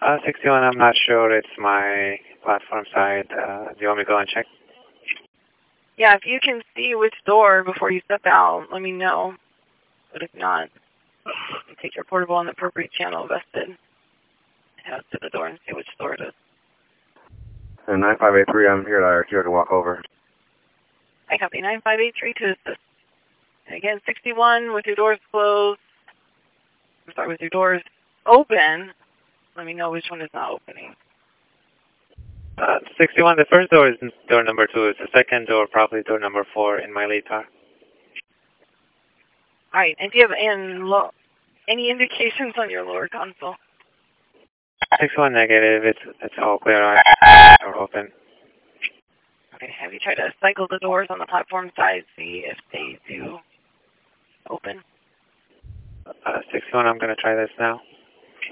61, I'm not sure. It's my platform side. Do you want me to go and check? Yeah, if you can see which door before you step out, let me know. But if not, you take your portable on the appropriate channel vested. Head to the door and see which door it is. And 9583, I'm here at IRQ. I can walk over. I copy 9583 to assist. And again, 61 with your doors closed. I'm sorry, with your doors open. Let me know which one is not opening. 61, the first door is door number 2. It's the second door, probably door number 4 in my lead car. All right, and do you have any indications on your lower console? 61 negative. It's all clear. Door open. Okay, have you tried to cycle the doors on the platform side, see if they do open? 61, I'm going to try this now.